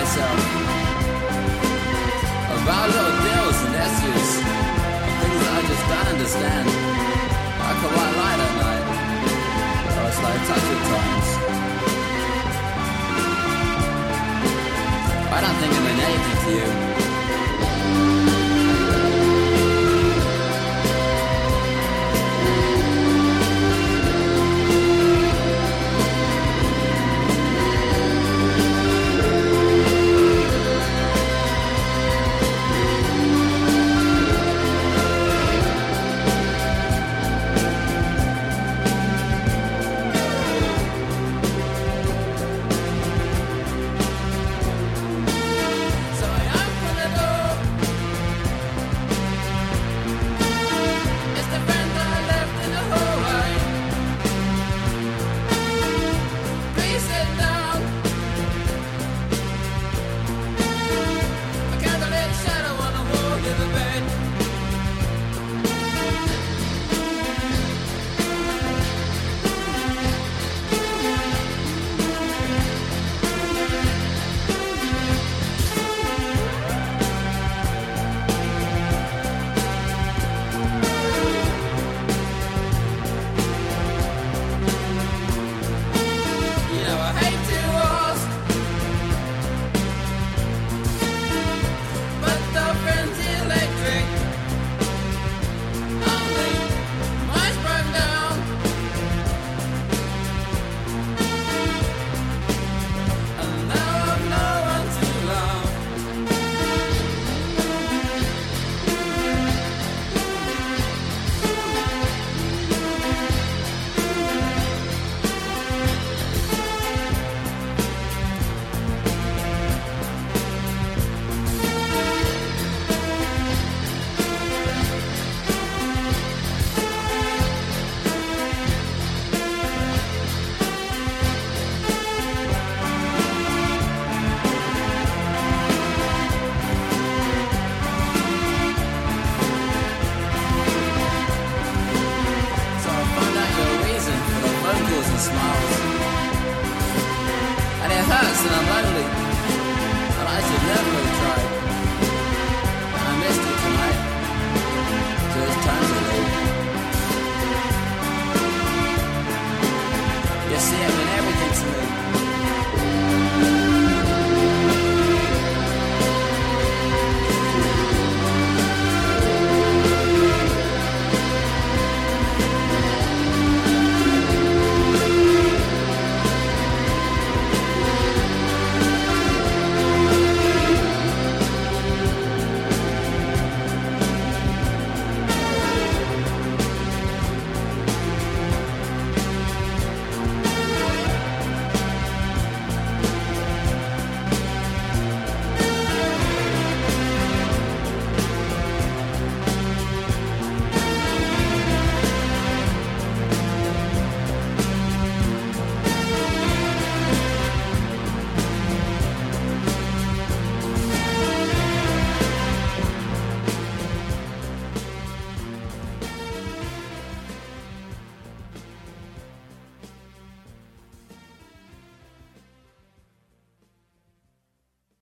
myself about little deals and issues, things that I just don't understand. I could white light at night, or a slow touch at times. I don't think I mean anything to you. Smiles. And it hurts and I'm lonely, but I should never have tried. And I missed it tonight, so it's time to leave. You see it.